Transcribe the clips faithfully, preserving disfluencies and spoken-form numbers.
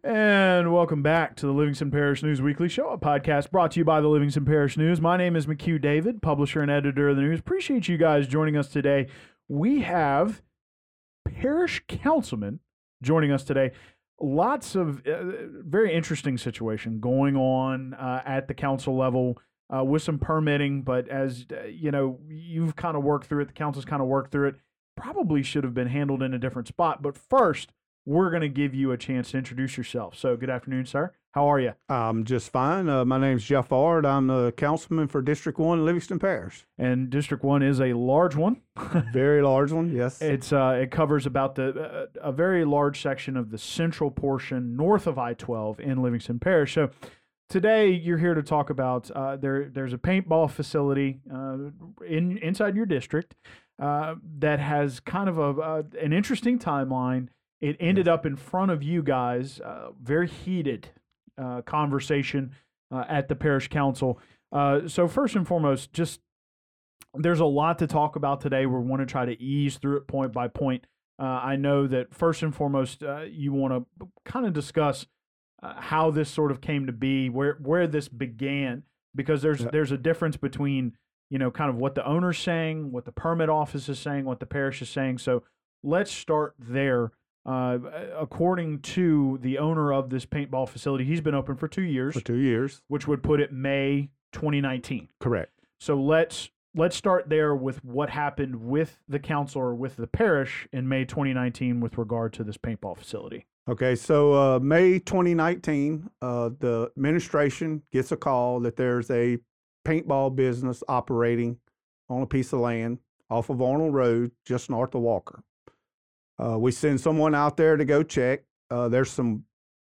And welcome back to the Livingston Parish News Weekly Show, a podcast brought to you by the Livingston Parish News. My name is McHugh David, publisher and editor of the news. Appreciate you guys joining us today. We have parish councilmen joining us today. Lots of uh, very interesting situation going on uh, at the council level uh, with some permitting, but as uh, you know, you've kind of worked through it, the council's kind of worked through it, probably should have been handled in a different spot. But first, we're going to give you a chance to introduce yourself. So good afternoon, sir. How are you? I'm just fine. Uh, my name's Jeff Ard. I'm the councilman for District one, Livingston Parish. And District one is a large one. Very large one, yes. It's uh, It covers about the uh, a very large section of the central portion north of I twelve in Livingston Parish. So today you're here to talk about uh, there. There's a paintball facility uh, in inside your district uh, that has kind of a uh, an interesting timeline. It ended up in front of you guys, uh, very heated uh, conversation uh, at the parish council. Uh, so first and foremost, just there's a lot to talk about today. We want to try to ease through it point by point. Uh, I know that first and foremost, uh, you want to kind of discuss uh, how this sort of came to be, where where this began, because there's Yeah. there's a difference between, you know, kind of what the owner's saying, what the permit office is saying, what the parish is saying. So let's start there. Uh, according to the owner of this paintball facility, he's been open for two years, For two years. which would put it May twenty nineteen. Correct. So let's let's start there with what happened with the council or with the parish in May twenty nineteen with regard to this paintball facility. Okay, so uh, May twenty nineteen, uh, the administration gets a call that there's a paintball business operating on a piece of land off of Arnold Road, just north of Walker. Uh, we send someone out there to go check. Uh, there's some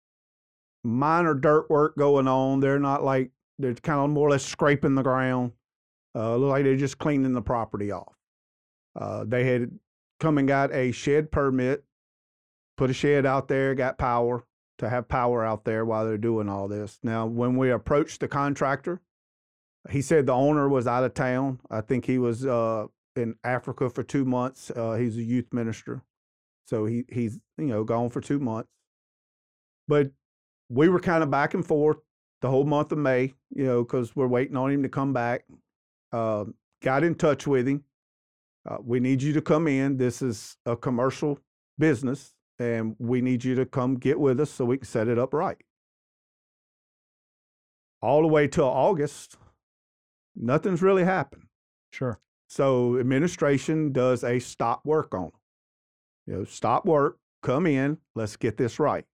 minor dirt work going on. They're not like, they're kind of more or less scraping the ground. Uh, look like they're just cleaning the property off. Uh, they had come and got a shed permit, put a shed out there, got power to have power out there while they're doing all this. Now, when we approached the contractor, he said the owner was out of town. I think he was uh, in Africa for two months. Uh, he's a youth minister. So he he's, you know, gone for two months. But we were kind of back and forth the whole month of May, you know, because we're waiting on him to come back. Uh, got in touch with him. Uh, we need you to come in. This is a commercial business, and we need you to come get with us so we can set it up right. All the way till August, nothing's really happened. Sure. So administration does a stop work on them. You know, stop work, come in, let's get this right.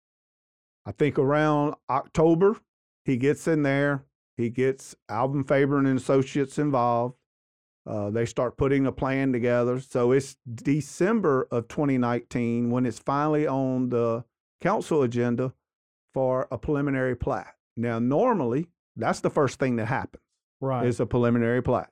I think around October, he gets in there, he gets Alvin Faber and Associates involved. Uh, they start putting a plan together. So it's December of twenty nineteen when it's finally on the council agenda for a preliminary plat. Now, normally, that's the first thing that happens. Right. Is a preliminary plat.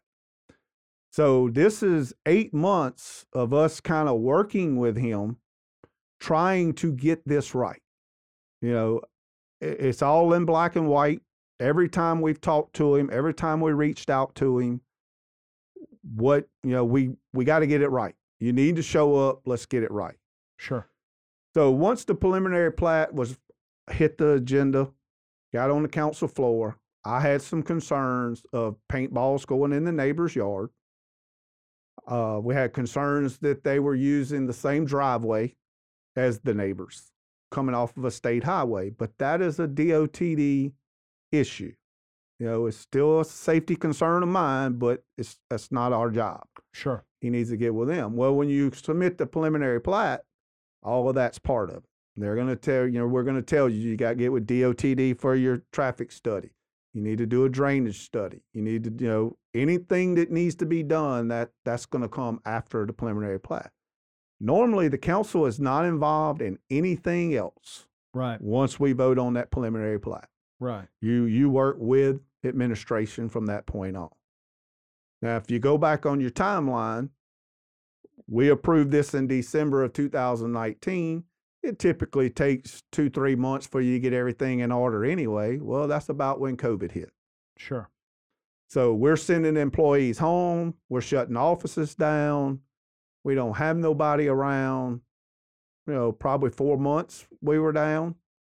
So this is eight months of us kind of working with him, trying to get this right. You know, it's all in black and white. Every time we've talked to him, every time we reached out to him, what, you know, we, we got to get it right. You need to show up. Let's get it right. Sure. So once the preliminary plat was hit the agenda, got on the council floor, I had some concerns of paintballs going in the neighbor's yard. Uh, we had concerns that they were using the same driveway as the neighbors coming off of a state highway, but that is a D O T D issue. You know, it's still a safety concern of mine, but it's that's not our job. Sure. He needs to get with them. Well, when you submit the preliminary plat, all of that's part of it. They're going to tell you, know, we're going to tell you, you got to get with D O T D for your traffic study. You need to do a drainage study. You need to, you know, anything that needs to be done, that that's going to come after the preliminary plat. Normally, the council is not involved in anything else. Right. Once we vote on that preliminary plat. Right. You you work with administration from that point on. Now, if you go back on your timeline, we approved this in December of two thousand nineteen. It typically takes two, three months for you to get everything in order anyway. Well, that's about when COVID hit. Sure. So we're sending employees home. We're shutting offices down. We don't have nobody around. You know, probably four months we were down.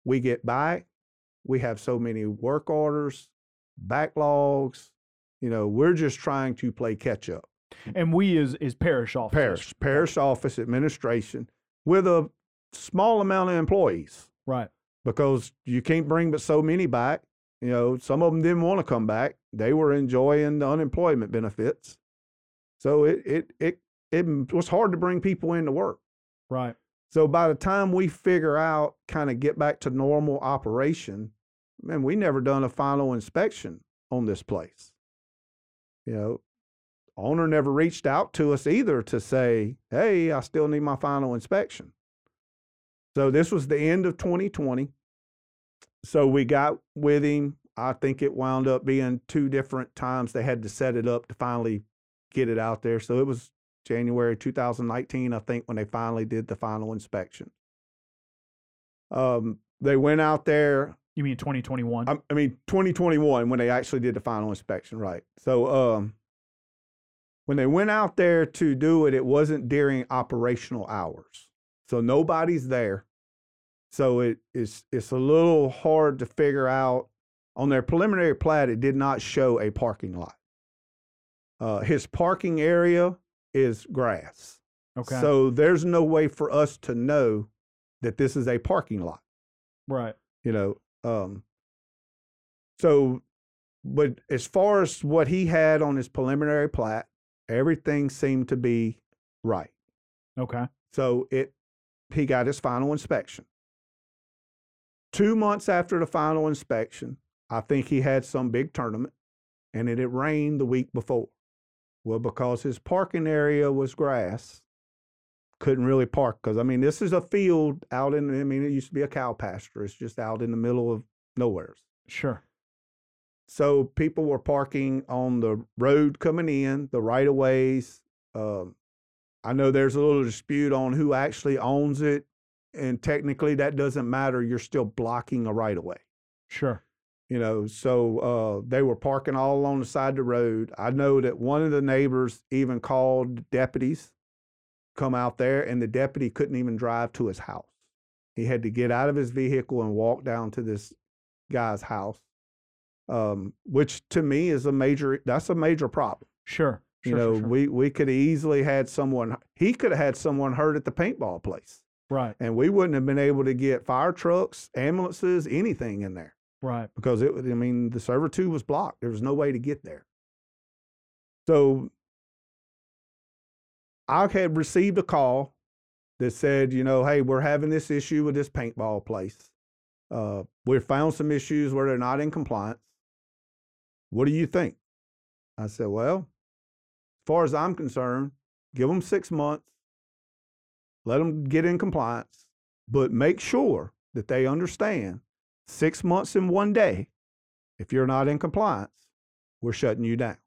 we get back, we have so many work orders, backlogs. You know, we're just trying to play catch up. And we is is parish office. Parish, parish office administration with a small amount of employees. Right. Because you can't bring but so many back. You know, some of them didn't want to come back. They were enjoying the unemployment benefits. So it it it it was hard to bring people into work. Right. So by the time we figure out, kind of get back to normal operation, man, we never done a final inspection on this place. You know, owner never reached out to us either to say, hey, I still need my final inspection. So this was the end of twenty twenty. So we got with him. I think it wound up being two different times they had to set it up to finally get it out there. So it was January two thousand nineteen, I think, when they finally did the final inspection. Um, they went out there. You mean twenty twenty-one? I, I mean, twenty twenty-one, when they actually did the final inspection, right. So um, when they went out there to do it, it wasn't during operational hours. So nobody's there. So it, it's, it's a little hard to figure out. On their preliminary plat, it did not show a parking lot. Uh, his parking area is grass. Okay. So there's no way for us to know that this is a parking lot. Right. You know, um, so, but as far as what he had on his preliminary plat, everything seemed to be right. Okay. So it, he got his final inspection. Two months after the final inspection, I think he had some big tournament, and it had rained the week before. Well, because his parking area was grass, couldn't really park. Because, I mean, this is a field out in, I mean, it used to be a cow pasture. It's just out in the middle of nowhere. Sure. So people were parking on the road coming in, the right-of-ways. Um, I know there's a little dispute on who actually owns it. And technically, that doesn't matter. You're still blocking a right-of-way. Sure. You know, so uh, they were parking all along the side of the road. I know that one of the neighbors even called deputies, come out there, and the deputy couldn't even drive to his house. He had to get out of his vehicle and walk down to this guy's house, um, which to me is a major, that's a major problem. Sure. You sure, know, sure, sure. we, we could have easily had someone, he could have had someone hurt at the paintball place. Right. And we wouldn't have been able to get fire trucks, ambulances, anything in there. Right. Because it was, I mean, the server two was blocked. There was no way to get there. So I had received a call that said, you know, hey, we're having this issue with this paintball place. Uh, we found some issues where they're not in compliance. What do you think? I said, well, as far as I'm concerned, give them six months. Let them get in compliance, but make sure that they understand six months in one day, if you're not in compliance, we're shutting you down.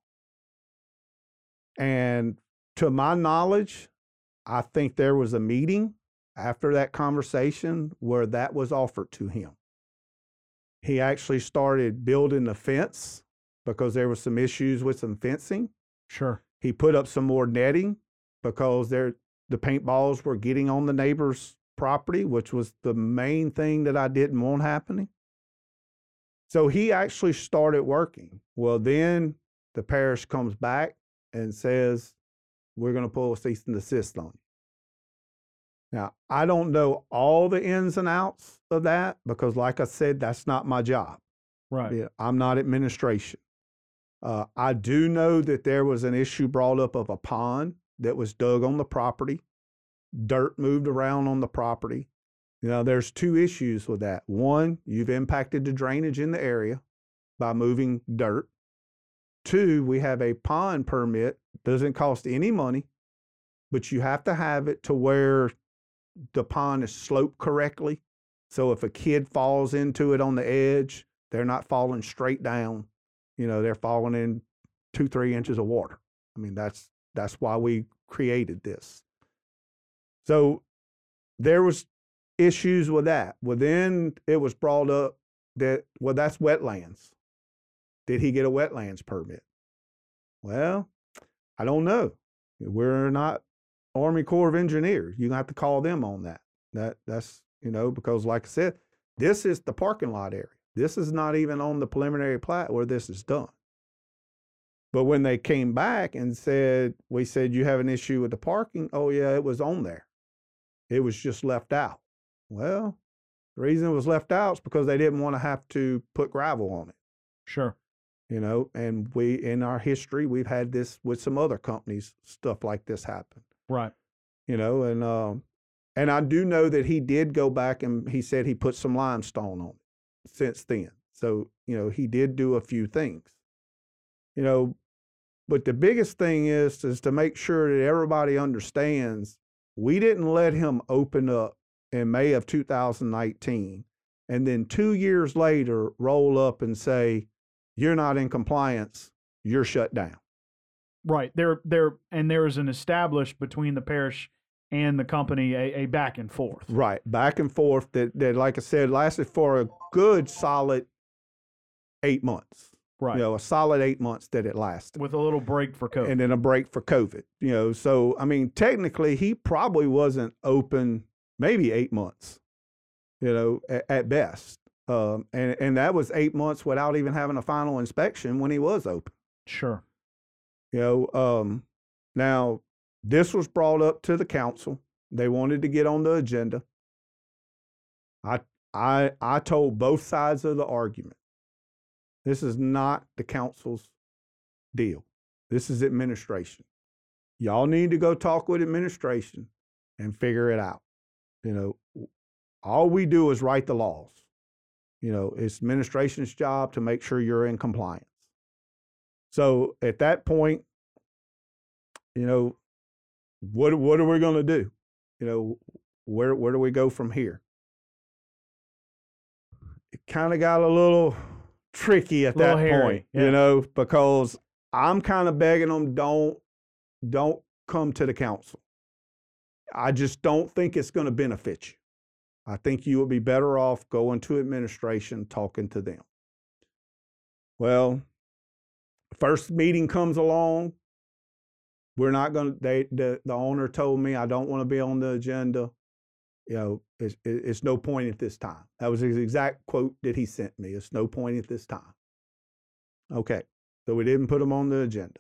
And to my knowledge, I think there was a meeting after that conversation where that was offered to him. He actually started building the fence because there were some issues with some fencing. Sure. He put up some more netting because there, the paintballs were getting on the neighbor's property, which was the main thing that I didn't want happening. So he actually started working. Well, then the parish comes back and says, we're going to pull a cease and desist on you. Now, I don't know all the ins and outs of that because, like I said, that's not my job. Right. Yeah, I'm not administration. Uh, I do know that there was an issue brought up of a pond that was dug on the property, dirt moved around on the property. You know, there's two issues with that. One, you've impacted the drainage in the area by moving dirt. Two, we have a pond permit. Doesn't cost any money, but you have to have it to where the pond is sloped correctly. So if a kid falls into it on the edge, they're not falling straight down. You know, they're falling in two, three inches of water. I mean, that's That's why we created this. So there was issues with that. Well, then it was brought up that, well, that's wetlands. Did he get a wetlands permit? Well, I don't know. We're not Army Corps of Engineers. You're going to have to call them on that. That that's, you know, because like I said, This is the parking lot area. This is not even on the preliminary plat where this is done. But when they came back and said, we said, you have an issue with the parking. Oh yeah, it was on there. It was just left out. Well, the reason it was left out is because they didn't want to have to put gravel on it. Sure. You know, and we, in our history, we've had this with some other companies, stuff like this happen. Right. You know, and, um, and I do know that he did go back and he said he put some limestone on it since then. So, you know, he did do a few things, you know, but the biggest thing is, is to make sure that everybody understands we didn't let him open up in May of two thousand nineteen and then two years later roll up and say, you're not in compliance, you're shut down. Right. There, there, and there is an established between the parish and the company a, a back and forth. Right. Back and forth that, that, like I said, lasted for a good solid eight months. Right. You know, a solid eight months that it lasted. With a little break for COVID. And then a break for COVID. You know, so, I mean, technically, he probably wasn't open maybe eight months, you know, at, at best. Um, and, and that was eight months without even having a final inspection when he was open. Sure. You know, um, now, this was brought up to the council. They wanted to get on the agenda. I, I, I told both sides of the argument. This is not the council's deal. This is administration. Y'all need to go talk with administration and figure it out. You know, all we do is write the laws. You know, it's administration's job to make sure you're in compliance. So at that point, you know, what what are we going to do? You know, where where do we go from here? It kind of got a little tricky at that hairy, point, yeah. you know, because I'm kind of begging them, don't don't come to the council. I just don't think it's going to benefit you. I think you would be better off going to administration, talking to them. Well, first meeting comes along. We're not going to, they, the, the owner told me, I don't want to be on the agenda. You know, it's, it's no point at this time. That was his exact quote that he sent me. It's no point at this time. Okay. So we didn't put him on the agenda.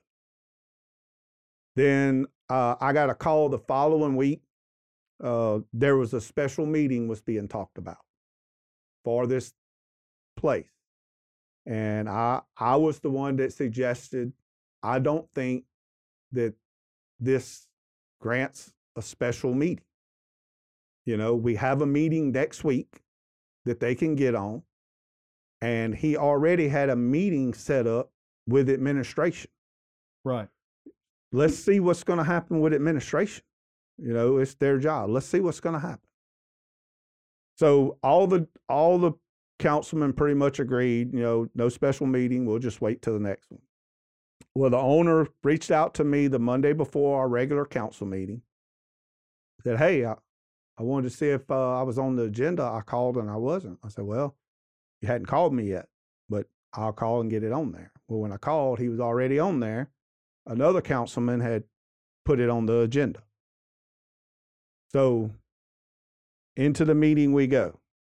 Then uh, I got a call the following week. Uh, there was a special meeting was being talked about for this place. And I, I was the one that suggested, I don't think that this grants a special meeting. You know, we have a meeting next week that they can get on. And he already had a meeting set up with administration. Right. Let's see what's going to happen with administration. You know, it's their job. Let's see what's going to happen. So all the all the councilmen pretty much agreed, you know, no special meeting. We'll just wait till the next one. Well, the owner reached out to me the Monday before our regular council meeting. Said, hey, I, I wanted to see if uh, I was on the agenda. I called and I wasn't. I said, well, you hadn't called me yet, but I'll call and get it on there. Well, when I called, he was already on there. Another councilman had put it on the agenda. So into the meeting we go.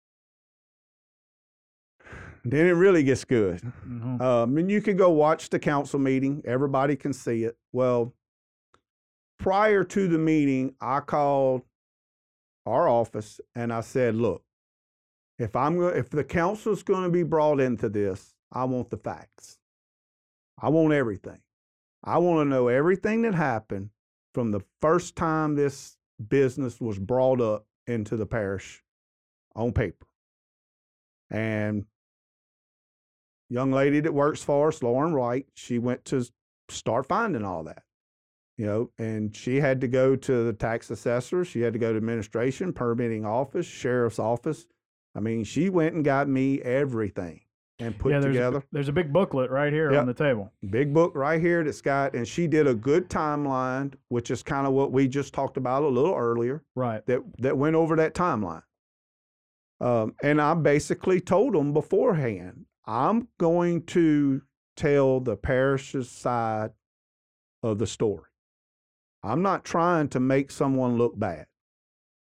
Then it really gets good. Mm-hmm. Um, and you can go watch the council meeting. Everybody can see it. Well, prior to the meeting, I called our office and I said, look, if I'm go- if the council's going to be brought into this, I want the facts. I want everything. I want to know everything that happened from the first time this business was brought up into the parish on paper. And young lady that works for us, Lauren Wright, she went to start finding all that, you know, and she had to go to the tax assessor. She had to go to administration, permitting office, sheriff's office. I mean, she went and got me everything and put yeah, there's together. A, there's a big booklet right here yep. on the table. Big book right here that's got, and she did a good timeline, which is kind of what we just talked about a little earlier. Right. That, that went over that timeline. Um, and I basically told them beforehand, I'm going to tell the parish's side of the story. I'm not trying to make someone look bad.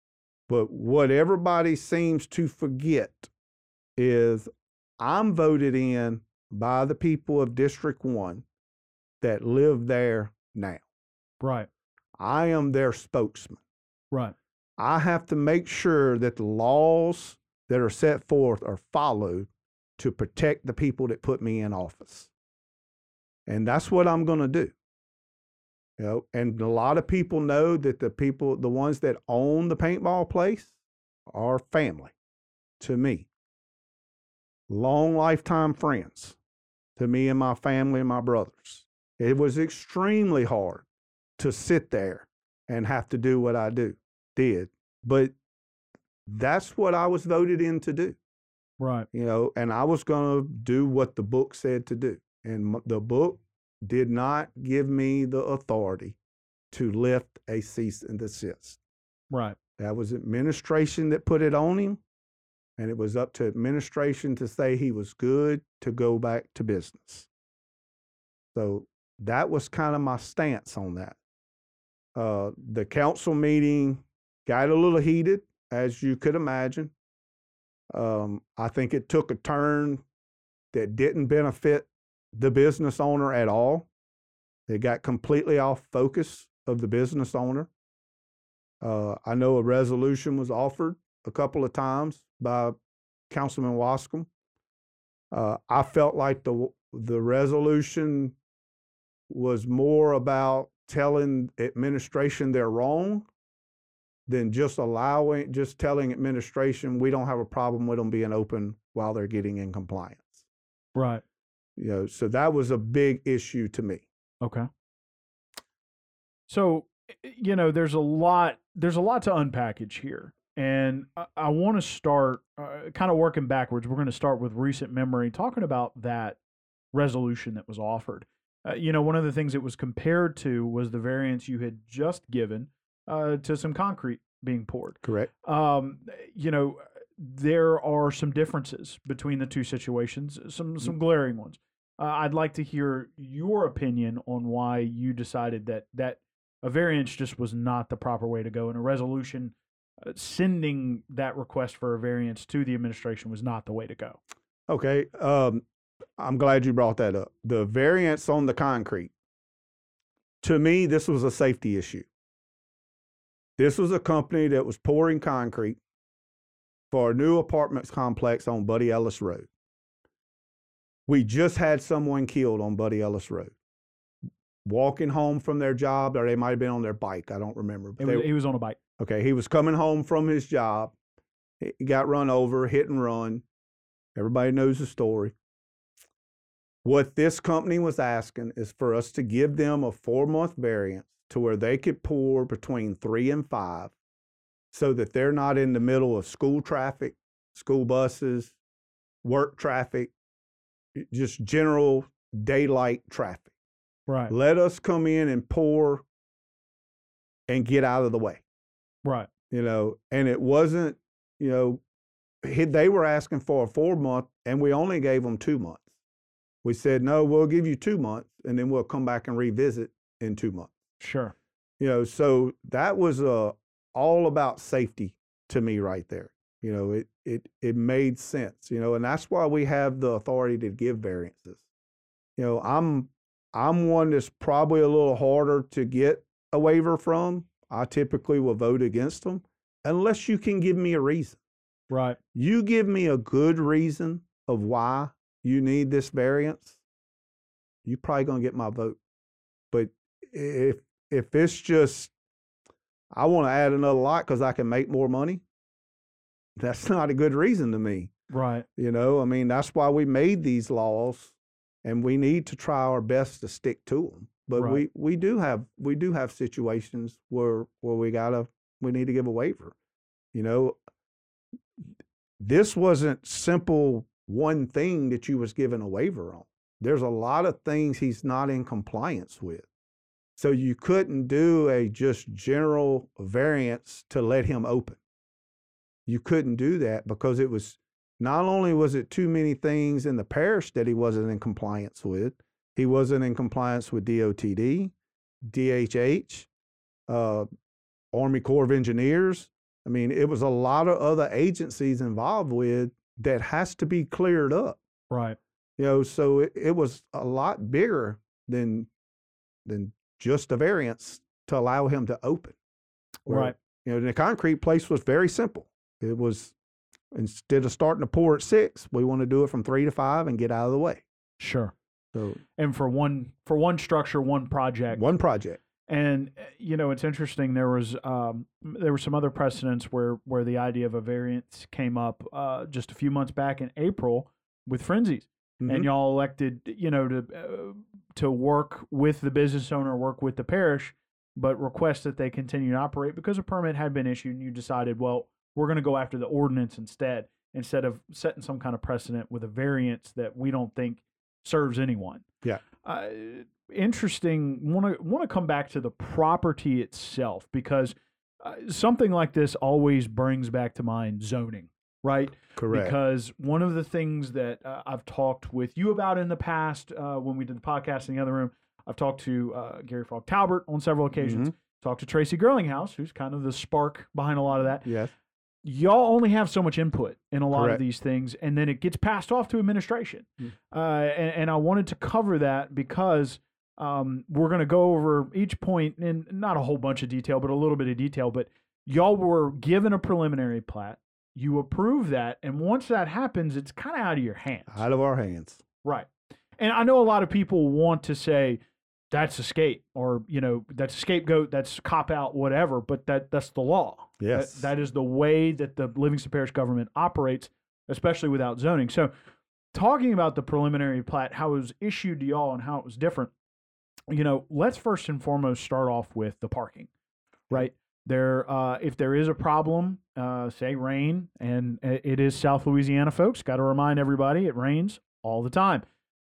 But what everybody seems to forget is I'm voted in by the people of District one that live there now. Right. I am their spokesman. Right. I have to make sure that the laws that are set forth are followed to protect the people that put me in office. And that's what I'm going to do. You know, and a lot of people know that the people, the ones that own the paintball place are family to me. Long lifetime friends to me and my family and my brothers. It was extremely hard to sit there and have to do what I do, did. But that's what I was voted in to do. Right. You know, and I was going to do what the book said to do. And the book did not give me the authority to lift a cease and desist. Right. That was administration that put it on him. And it was up to administration to say he was good to go back to business. So that was kind of my stance on that. Uh, the council meeting got a little heated, as you could imagine. Um, I think it took a turn that didn't benefit the business owner at all. It got completely off focus of the business owner. Uh, I know a resolution was offered a couple of times by Councilman Wascom. Uh, I felt like the the resolution was more about telling administration they're wrong than just allowing, just telling administration we don't have a problem with them being open while they're getting in compliance. Right. You know, so that was a big issue to me. Okay. So, you know, there's a lot, there's a lot to unpackage here. And I, I want to start uh, kind of working backwards. We're going to start with recent memory, talking about that resolution that was offered. Uh, you know, one of the things it was compared to was the variance you had just given uh, to some concrete being poured. Correct. Um, you know, there are some differences between the two situations, some some glaring ones. Uh, I'd like to hear your opinion on why you decided that that a variance just was not the proper way to go, and a resolution uh, sending that request for a variance to the administration was not the way to go. Okay. Um, I'm glad you brought that up. The variance on the concrete, to me, this was a safety issue. This was a company that was pouring concrete for a new apartments complex on Buddy Ellis Road. We just had someone killed on Buddy Ellis Road, walking home from their job, or they might have been on their bike. I don't remember. But It was, they, he was on a bike. okay, he was coming home from his job. He got run over, hit and run. Everybody knows the story. What this company was asking is for us to give them a four-month variance to where they could pour between three and five so that they're not in the middle of school traffic, school buses, work traffic, just general daylight traffic. Right. Let us come in and pour and get out of the way. Right. You know, and it wasn't, you know, he, they were asking for a four month and we only gave them two months. We said, no, we'll give you two months and then we'll come back and revisit in two months. Sure. You know, so that was uh, all about safety to me right there. You know, it, it, it made sense, you know, and that's why we have the authority to give variances. You know, I'm, I'm one that's probably a little harder to get a waiver from. I typically will vote against them unless you can give me a reason. Right. You give me a good reason of why you need this variance, you're probably going to get my vote. But if if it's just, I want to add another lot because I can make more money, that's not a good reason to me. Right. You know, I mean, that's why we made these laws, and we need to try our best to stick to them. But Right. we, we do have we do have situations where where we gotta we need to give a waiver. You know, this wasn't simple one thing that you was given a waiver on. There's a lot of things he's not in compliance with. So you couldn't do a just general variance to let him open. You couldn't do that because it was, not only was it too many things in the parish that he wasn't in compliance with, he wasn't in compliance with D O T D, D H H, uh, Army Corps of Engineers, I mean, it was a lot of other agencies involved with that has to be cleared up. Right. You know, so it, it was a lot bigger than than just a variance to allow him to open. Where, Right. You know, the concrete place was very simple. It was, instead of starting to pour at six, we want to do it from three to five and get out of the way. Sure. So And for one for one structure, one project. one project. And uh, you know, it's interesting. There was um, there were some other precedents where where the idea of a variance came up uh, just a few months back in April with Frenzies, Mhm. and y'all elected, you know, to uh, to work with the business owner, work with the parish, but request that they continue to operate because a permit had been issued, and you decided, well, we're going to go after the ordinance instead, instead of setting some kind of precedent with a variance that we don't think serves anyone. Yeah. Uh, interesting. Want to want to come back to the property itself, because uh, something like this always brings back to mind zoning, right? Correct. Because one of the things that uh, I've talked with you about in the past, uh, when we did the podcast in the other room, I've talked to uh, Gary Frog Talbert on several occasions. Mhm. Talked to Tracy Girlinghouse, who's kind of the spark behind a lot of that. Yes. Y'all only have so much input in a lot Correct. of these things, and then it gets passed off to administration. Mm. Uh, and, and I wanted to cover that because um, we're going to go over each point in not a whole bunch of detail, but a little bit of detail. But y'all were given a preliminary plat. You approve that, and once that happens, it's kind of out of your hands. Out of our hands. Right. And I know a lot of people want to say that's escape, or, you know, that's a scapegoat, that's cop out, whatever, but that that's the law. Yes. That, that is the way that the Livingston Parish government operates, especially without zoning. So talking about the preliminary plat, how it was issued to y'all and how it was different, you know, let's first and foremost start off with the parking, right? There, uh, if there is a problem, uh, say rain, and it is South Louisiana, folks, got to remind everybody it rains all the time.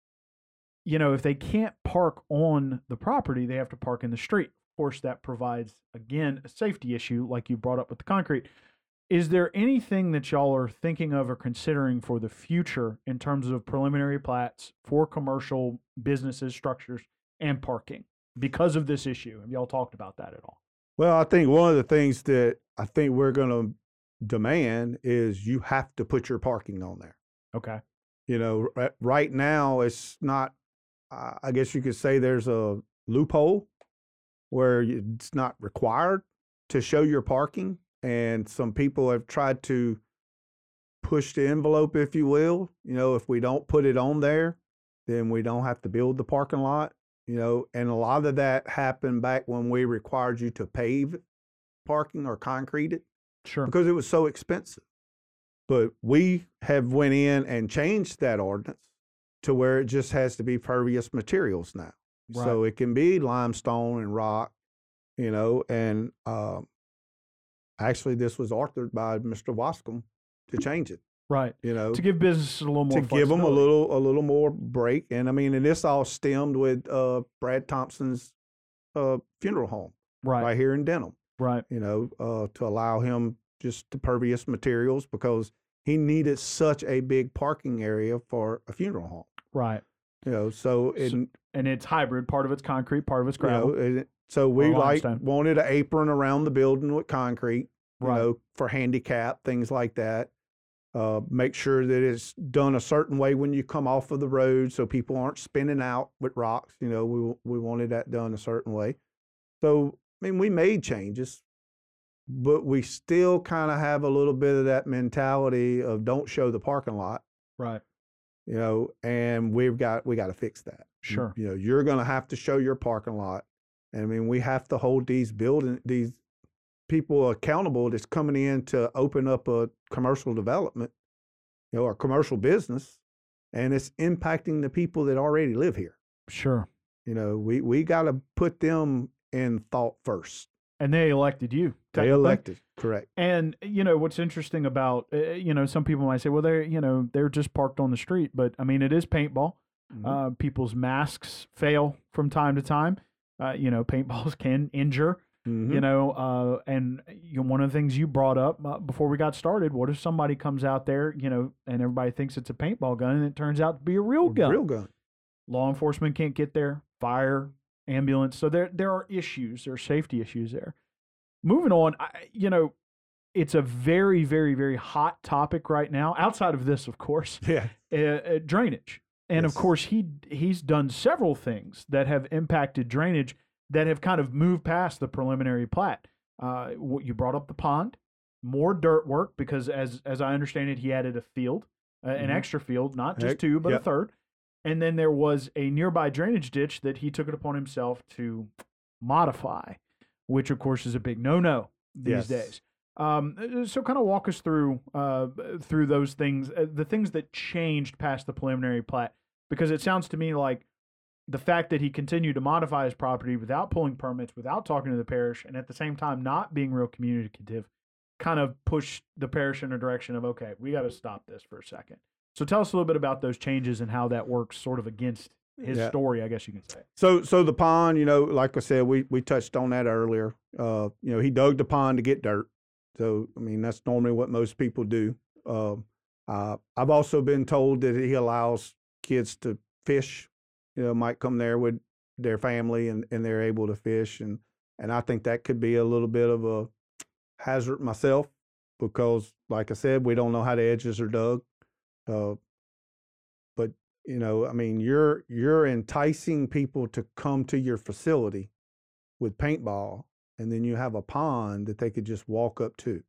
You know, if they can't park on the property, they have to park in the street. Of course, that provides, again, a safety issue like you brought up with the concrete. Is there anything that y'all are thinking of or considering for the future in terms of preliminary plats for commercial businesses, structures, and parking because of this issue? Have y'all talked about that at all? Well, I think one of the things that I think we're going to demand is you have to put your parking on there. Okay. You know, r- right now it's not, uh, I guess you could say there's a loophole where you- it's not required to show your parking. And some people have tried to push the envelope, if you will. You know, if we don't put it on there, then we don't have to build the parking lot. You know, and a lot of that happened back when we required you to pave parking or concrete it Sure. because it was so expensive. But we have went in and changed that ordinance to where it just has to be pervious materials now. Right. So it can be limestone and rock, you know, and um, actually this was authored by Mister Wascom to change it, Right. you know, To give businesses a little more to give them a flexibility. little a little more break. And I mean, and this all stemmed with uh, Brad Thompson's uh, funeral home Right. right here in Denham, Right. you know, uh, to allow him just the pervious materials because he needed such a big parking area for a funeral home, Right. you know. So, So- it, And it's hybrid. Part of it's concrete, part of it's you gravel. know, it, so we Or like limestone. wanted an apron around the building with concrete, you Right. know, for handicap, things like that. Uh, make sure that it's done a certain way when you come off of the road so people aren't spinning out with rocks. You know, we we wanted that done a certain way. So, I mean, we made changes, but we still kind of have a little bit of that mentality of don't show the parking lot, Right. you know, and we've got, we got to fix that. You- Sure. You know, you're going to have to show your parking lot. And I mean, we have to hold these building, these people accountable that's coming in to open up a commercial development, you know, or commercial business, and it's impacting the people that already live here. Sure. You know, we, we got to put them in thought first. And they elected you. They technically. elected, correct. And you know what's interesting about uh, you know some people might say, well, they're you know they're just parked on the street, but I mean it is paintball. Mhm. Uh, people's masks fail from time to time. Uh, you know, paintballs can injure. Mhm. You know, uh, and you know, one of the things you brought up uh, before we got started, what if somebody comes out there, you know, and everybody thinks it's a paintball gun, and it turns out to be a real gun? Real gun. Law enforcement can't get there. Fire, ambulance. So there there are issues. There are safety issues there. Moving on, I, you know, it's a very, very, very hot topic right now. Outside of this, of course, Yeah. uh, uh, drainage, and of Yes. course he he's done several things that have impacted drainage that have kind of moved past the preliminary plat. Uh, what you brought up the pond, more dirt work because as as I understand it, he added a field, uh, an Mhm. extra field, not just Heck, two, but yep. a third. And then there was a nearby drainage ditch that he took it upon himself to modify, which of course is a big no-no these Yes. days. Um, so kind of walk us through uh, through those things, uh, the things that changed past the preliminary plat, because it sounds to me like the fact that he continued to modify his property without pulling permits, without talking to the parish, and at the same time not being real communicative, kind of pushed the parish in a direction of, okay, we got to stop this for a second. So tell us a little bit about those changes and how that works sort of against his Yeah. story, I guess you can say. So, so the pond, you know, like I said, we, we touched on that earlier. Uh, you know, he dug the pond to get dirt. So, I mean, that's normally what most people do. Um, uh, I've also been told that he allows kids to fish, you know, might come there with their family and, and they're able to fish. And, and I think that could be a little bit of a hazard myself because, like I said, we don't know how the edges are dug. Uh, but you know, I mean, you're you're enticing people to come to your facility with paintball, and then you have a pond that they could just walk up to.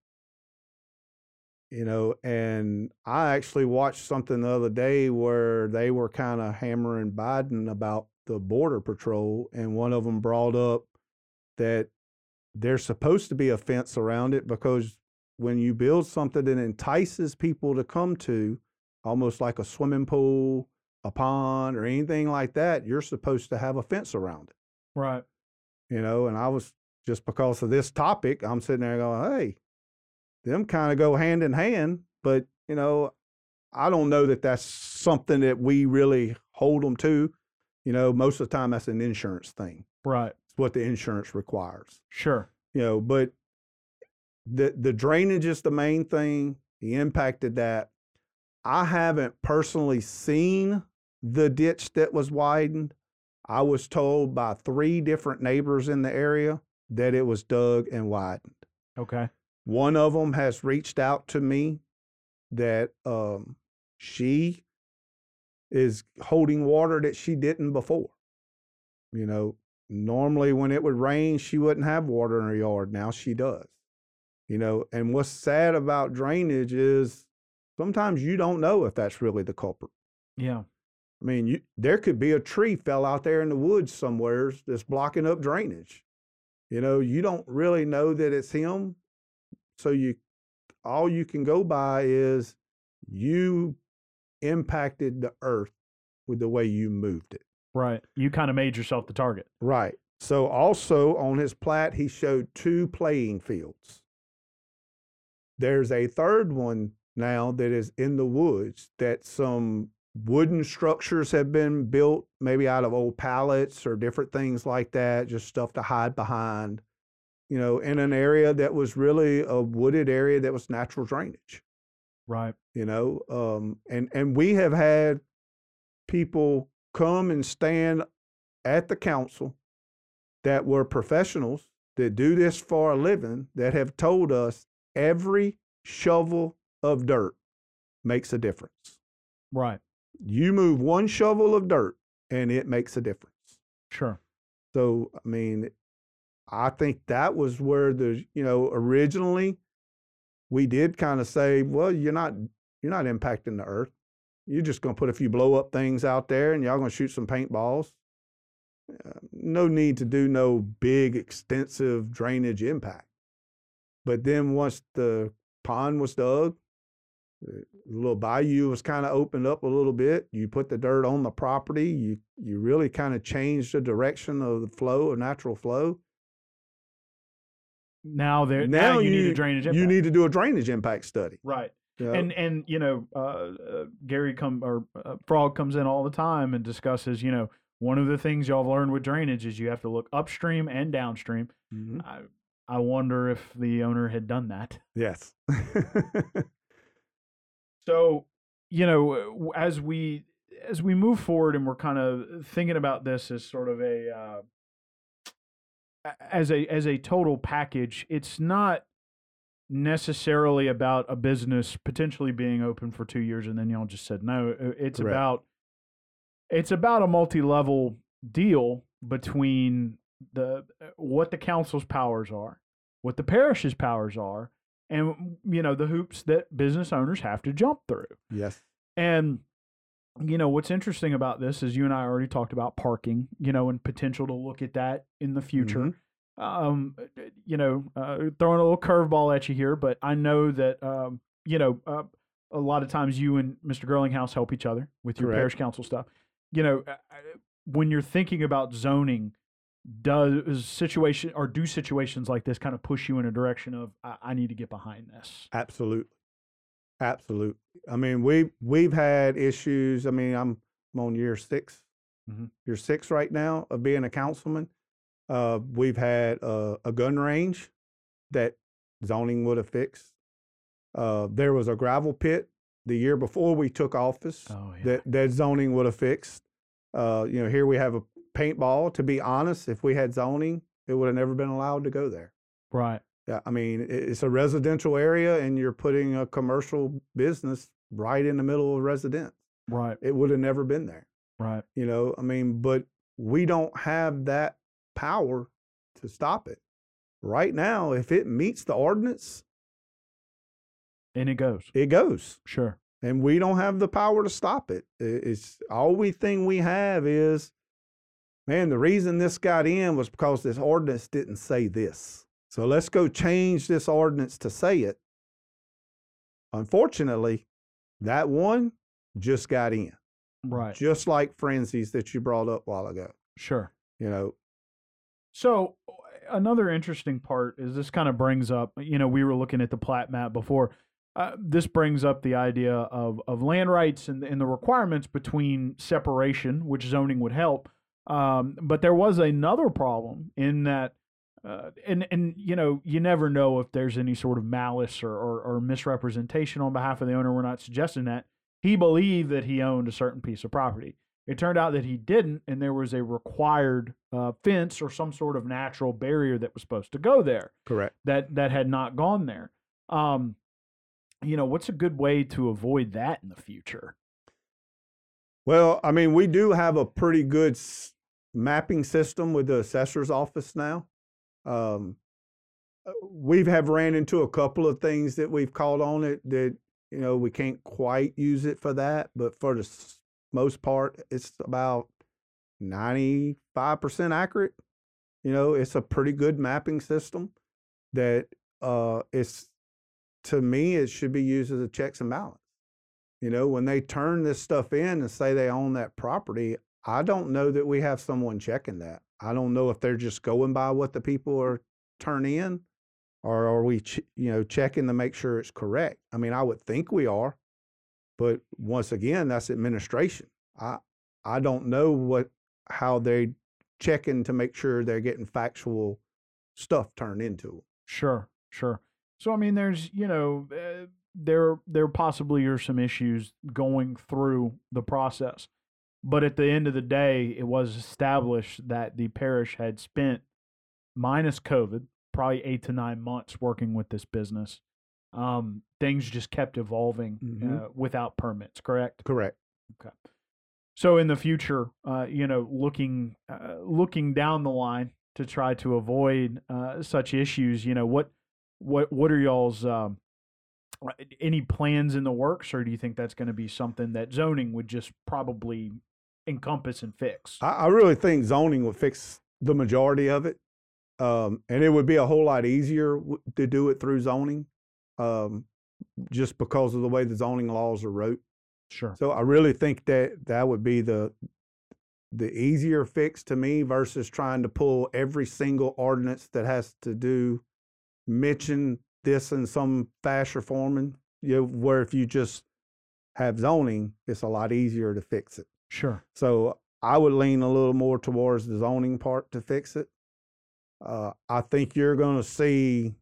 You know, and I actually watched something the other day where they were kind of hammering Biden about the Border Patrol, and one of them brought up that there's supposed to be a fence around it because when you build something that entices people to come to, almost like a swimming pool, a pond, or anything like that, you're supposed to have a fence around it. Right. You know, and I was, just because of this topic, I'm sitting there going, hey, them kind of go hand in hand, but, you know, I don't know that that's something that we really hold them to. You know, most of the time that's an insurance thing. Right. It's what the insurance requires. Sure. You know, but the the drainage is the main thing. He impacted that. I haven't personally seen the ditch that was widened. I was told by three different neighbors in the area that it was dug and widened. Okay. One of them has reached out to me that um, she is holding water that she didn't before. You know, normally when it would rain, she wouldn't have water in her yard. Now she does. You know, and what's sad about drainage is sometimes you don't know if that's really the culprit. Yeah. I mean, you, there could be a tree fell out there in the woods somewhere that's blocking up drainage. You know, you don't really know that it's him. So you, all you can go by is you impacted the earth with the way you moved it. Right. You kind of made yourself the target. Right. So also on his plat, he showed two playing fields. There's a third one now that is in the woods that some wooden structures have been built, maybe out of old pallets or different things like that, just stuff to hide behind, you know, in an area that was really a wooded area that was natural drainage. Right. You know, um, and, and we have had people come and stand at the council that were professionals that do this for a living that have told us every shovel of dirt makes a difference. Right. You move one shovel of dirt and it makes a difference. Sure. So, I mean, I think that was where the, you know, originally we did kind of say, well, you're not, you're not impacting the earth. You're just going to put a few blow up things out there and y'all going to shoot some paintballs. Uh, no need to do no big, extensive drainage impact. But then once the pond was dug, the little bayou was kind of opened up a little bit. You put the dirt on the property. You you really kind of changed the direction of the flow, of natural flow. Now there. Now, now you, you need a drainage impact. You need to do a drainage impact study. Right. You know? And and you know, uh, uh, Gary come or uh, Frog comes in all the time and discusses. You know, one of the things y'all have learned with drainage is you have to look upstream and downstream. Mm-hmm. I, I wonder if the owner had done that. Yes. So, you know, as we as we move forward and we're kind of thinking about this as sort of a uh, as a as a total package, it's not necessarily about a business potentially being open for two years and then y'all just said no. It's Correct. about it's about a multi-level deal between the what the council's powers are, what the parish's powers are, and you know the hoops that business owners have to jump through. Yes. And you know what's interesting about this is you and I already talked about parking, you know, and potential to look at that in the future. Mhm. Um, you know, uh, throwing a little curveball at you here, but I know that um, you know, uh, a lot of times you and Mister Girlinghouse help each other with your Correct. parish council stuff. You know, uh, when you're thinking about zoning, does situation or do situations like this kind of push you in a direction of I, I need to get behind this? Absolutely. Absolutely. I mean, we we've had issues. I mean, I'm, I'm on year six, Mhm. year six right now of being a councilman. Uh, we've had uh, a gun range that zoning would have fixed. Uh, there was a gravel pit the year before we took office Oh yeah, that that zoning would have fixed. Uh, you know, here we have a paintball. To be honest, if we had zoning, it would have never been allowed to go there. right, Yeah, I mean, it- it's a residential area, and you're putting a commercial business right in the middle of residence. right, It would have never been there. right. You know, I mean, but we don't have that power to stop it. Right now, if it meets the ordinance, And it goes. it goes. Sure. And we don't have the power to stop it. I- It's all we thing we have is, man, the reason this got in was because this ordinance didn't say this. So let's go change this ordinance to say it. Unfortunately, that one just got in, Right. just like frenzies that you brought up a while ago. Sure. You know, So another interesting part is this kind of brings up, you know, we were looking at the plat map before. Uh, this brings up the idea of, of land rights and, and the requirements between separation, which zoning would help. Um, but there was another problem in that, uh, and, and, you know, you never know if there's any sort of malice or, or, or misrepresentation on behalf of the owner. We're not suggesting that. He believed that he owned a certain piece of property. It turned out that he didn't, and there was a required uh, fence or some sort of natural barrier that was supposed to go there correct. that that had not gone there. Um, you know, what's a good way to avoid that in the future? Well, I mean, we do have a pretty good s- mapping system with the assessor's office now. Um, uh, we have ran into a couple of things that we've called on it that, you know, we can't quite use it for that, but for the s- most part, it's about ninety-five percent accurate. You know, it's a pretty good mapping system that uh, it's, to me, it should be used as a checks and balance. You know, when they turn this stuff in and say they own that property, I don't know that we have someone checking that. I don't know if they're just going by what the people are turn in, or are we, ch- you know, checking to make sure it's correct? I mean, I would think we are, but once again, that's administration. I I don't know what how they checking to make sure they're getting factual stuff turned into them. Sure, sure. So I mean, there's you know, uh, there there possibly are some issues going through the process, but at the end of the day, it was established that the parish had spent minus COVID probably eight to nine months working with this business. Um, things just kept evolving Mhm. uh, without permits. Correct. Correct. Okay. So in the future, uh, you know, looking uh, looking down the line to try to avoid uh, such issues, you know, what what what are y'all's um, any plans in the works, or do you think that's going to be something that zoning would just probably encompass and fix? I, I really think zoning would fix the majority of it, um, and it would be a whole lot easier w- to do it through zoning, um, just because of the way the zoning laws are wrote. Sure. So I really think that that would be the the easier fix to me versus trying to pull every single ordinance that has to do mention this in some fashion or form. You know, where if you just have zoning, it's a lot easier to fix it. Sure. So I would lean a little more towards the zoning part to fix it. Uh, I think you're going to see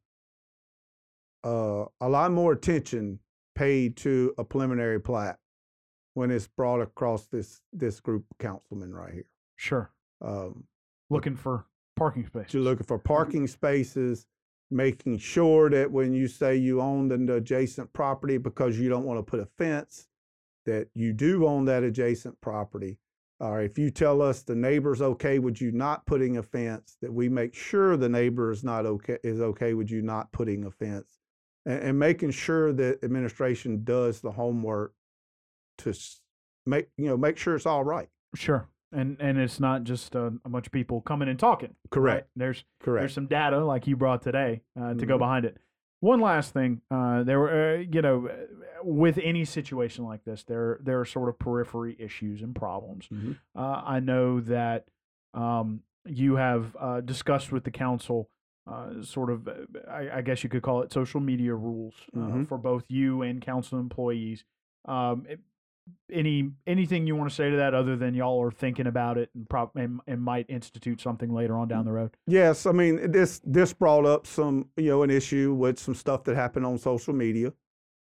uh, a lot more attention paid to a preliminary plat when it's brought across this this group of councilmen right here. Sure. Um, Looking for parking spaces. you're looking for parking spaces. making sure that when you say you own an adjacent property because you don't want to put a fence, that you do own that adjacent property. Or if you tell us the neighbor's okay with you not putting a fence, that we make sure the neighbor is not okay is okay with you not putting a fence, and, and making sure that administration does the homework to make you know make sure it's all right. Sure. And and it's not just uh, a bunch of people coming and talking. Correct. Right? There's Correct. there's some data like you brought today uh, to Mm-hmm. go behind it. One last thing, uh, there were uh, you know, with any situation like this, there there are sort of periphery issues and problems. Mm-hmm. Uh, I know that um, you have uh, discussed with the council, uh, sort of, uh, I, I guess you could call it social media rules uh, Mm-hmm. for both you and council employees. Um, it, any anything you want to say to that other than y'all are thinking about it and, prop, and and might institute something later on down the road? Yes, I mean this this brought up some you know an issue with some stuff that happened on social media,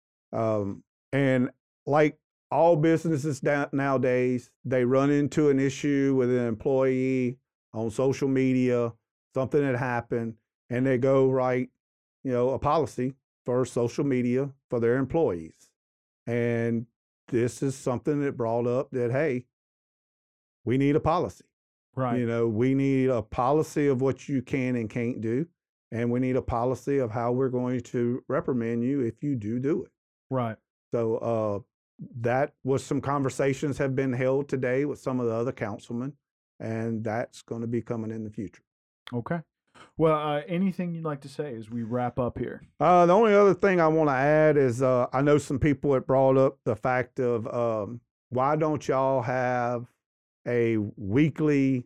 um, and like all businesses da- nowadays, they run into an issue with an employee on social media, something that happened, and they go write you know a policy for social media for their employees, and this is something that brought up that hey, we need a policy. Right. You know, we need a policy of what you can and can't do, and we need a policy of how we're going to reprimand you if you do do it. Right. So uh, that was some conversations have been held today with some of the other councilmen, and that's going to be coming in the future. Okay. Well, uh, anything you'd like to say as we wrap up here? Uh, the only other thing I want to add is uh, I know some people had brought up the fact of um, why don't y'all have a weekly,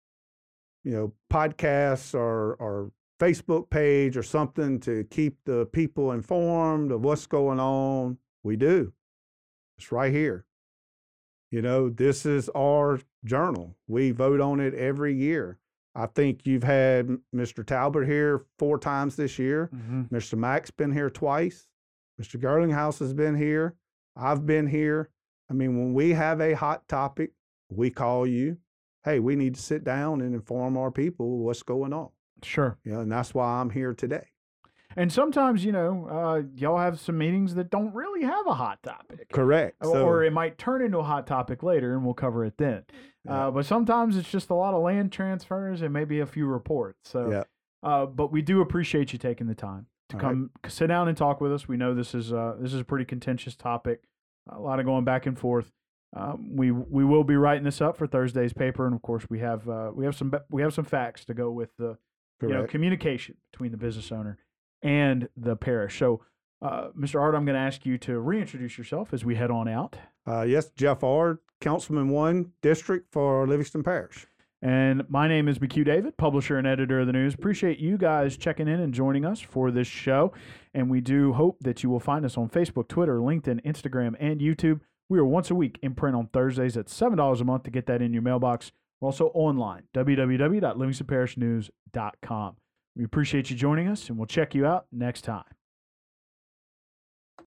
you know, podcast or or Facebook page or something to keep the people informed of what's going on? We do. It's right here. You know, this is our journal. We vote on it every year. I think you've had Mister Talbot here four times this year. Mm-hmm. Mister Mack's been here twice. Mister Garlinghouse has been here. I've been here. I mean, when we have a hot topic, we call you. Hey, we need to sit down and inform our people what's going on. Sure. You know, and that's why I'm here today. And sometimes, you know, uh, y'all have some meetings that don't really have a hot topic. Correct. Or, So, or it might turn into a hot topic later, and we'll cover it then. Yeah. Uh, but sometimes it's just a lot of land transfers and maybe a few reports. So, yeah. uh, but we do appreciate you taking the time to All come sit down and talk with us. We know this is uh, this is a pretty contentious topic, a lot of going back and forth. Um, we we will be writing this up for Thursday's paper, and of course we have uh, we have some we have some facts to go with the you know, communication between the business owner and the parish. So, uh, Mister Ard, I'm going to ask you to reintroduce yourself as we head on out. Uh, yes, Jeff Ard, Councilman one District for Livingston Parish. And my name is McHugh David, publisher and editor of the news. Appreciate you guys checking in and joining us for this show. And we do hope that you will find us on Facebook, Twitter, LinkedIn, Instagram, and YouTube. We are once a week in print on Thursdays at seven dollars a month to get that in your mailbox. We're also online, w w w dot livingston parish news dot com. We appreciate you joining us, and we'll check you out next time.